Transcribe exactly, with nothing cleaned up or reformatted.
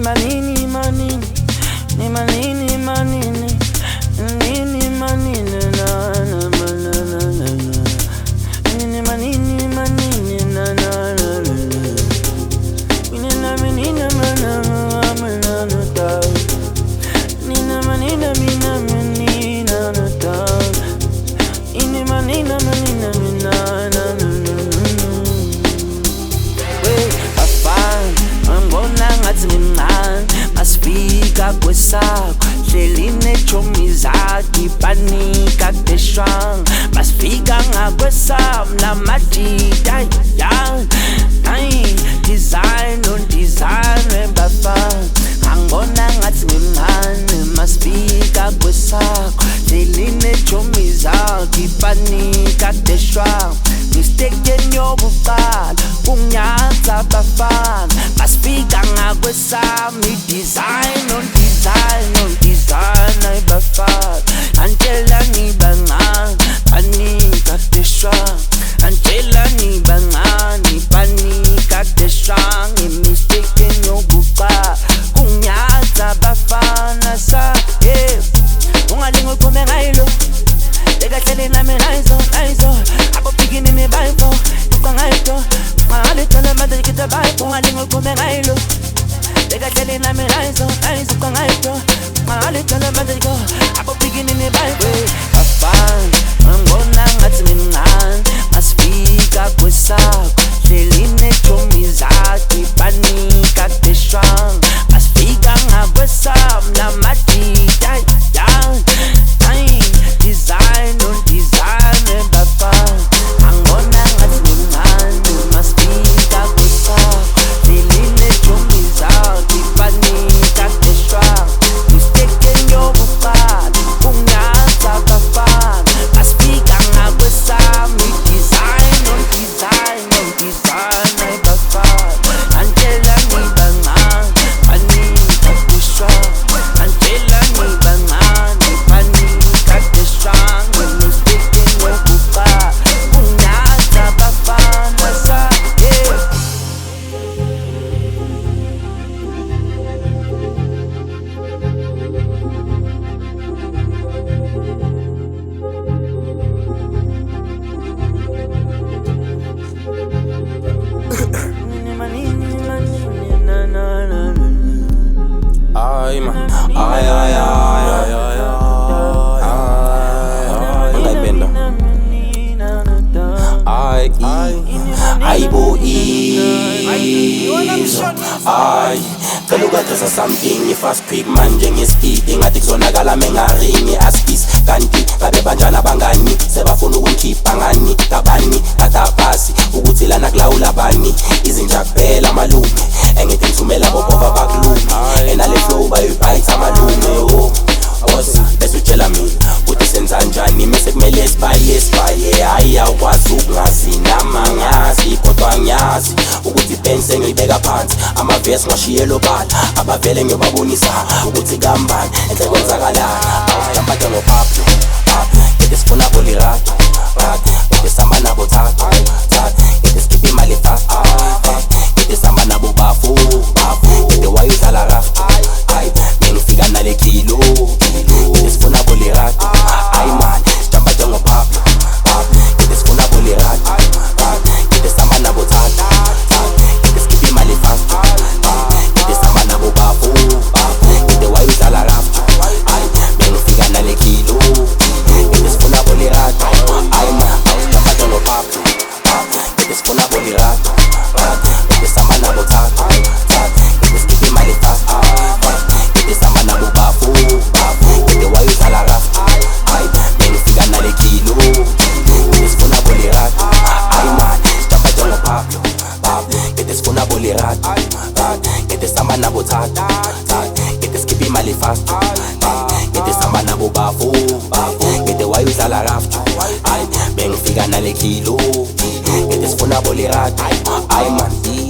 manini manini, ni manini manini, nini manini na na na na na na, ni manini manini na na na na, nina manina mana mana na ta, nina manina mina menina na ta, ini manina manina mina na na na. Ngathi ngimncane masifika kwesakho hleli nechomi zakhe ipanika kudeshwanga masifika ngakwesam namajita ayi design on design webafana angibona ngathi ngimncane masifika kwesakho hleli nechomi zakhe ipanika kudeshwanga mistekeni yokuqala kunyaza abafana masifika ngakwesami design on design on design ayibafana antela nibancane panika kudeshwanga antela nibancane panika kudeshwanga mistekeni yokuqala kunyaza abafana sa yeah ungalinga uqome ngayilo ekahleli nami ngayizwa ngayizwa abobhikini nibayifo uqangayito ngalethana manje ngikhetha bayifo ungalinga uqome ngayilo ekahleli nami ngayizwa ngayizwa uqangayito ngalethana manje ngikho abobhikini nibayifo afana ngibona ngathi ngimncane masifika kwesakho hleli nechomi zakhe ipanika kudeshwanga masifika ngakwesam namajita ayi design on design webafana angibona ngathi ngimncane masifika kwesakho hleli nechomi zakhe ipanika kudeshwanga mistekeni yokuqala kunyaza abafana masifika ngakwesami design on design on design ayibafana antela nibancane panika kudeshwanga antela nibancane panika kudeshwanga mistekeni yokuqala kunyaza abafana sa yeah. Ay man, ay ay ay ay ay ay, ay bendo, ay ay boys, ay kalugathi sa something fast quick manje ngespeed ngathi kuzonakala mengaringi aspis kanti babe banjana bangani sebafuna ukungikhipha ngani kabani kathapasi ukuthi lana kulawula bani izinja kuphela malume engithi ngithumela bobova baklume enale flow bayibhayitha malume oh boss bese utshela mina ukuthi senza kanjani mase kumele sibaye sibaye hayi awukwazi ukungazi nama ngazi kodwa ngiyazi ukuthi pense ngiyibeka phansi amavesi ngashiyelo bala abavele ngiyobabonisa ukuthi kambani enhle kwenzakalana awuhamba no Pablo ngithi sifuna bolirato ngithi samba nabo thato ngithi skip imali fast ngithi samba nabo bafu ngithi wayudlala raft ngifika nale kilo ngithi sifuna bolirato ay man samba no Pablo ngithi sifuna bolirato ngithi samba nabo thato ngithi skip imali fast ngithi samba nabo bafu ngithi wayudlala raft ngifika nale kilo ngithi sifuna bolirato ay man samba no Pablo ngithi sifuna bolirato ngithi samba nabo thato ngithi skip imali fast ngithi samba nabo bafu ngithi wayudlala raft ngifika nale kilo ngithi sifuna bolirato ay man samba no Pablo ngithi sifuna bolirato ngithi samba nabo thato ngithi skip imali fast ngithi samba nabo bafu ngithi wayudlala raft bengifika nale kilo ngithi sifuna bolirato ay man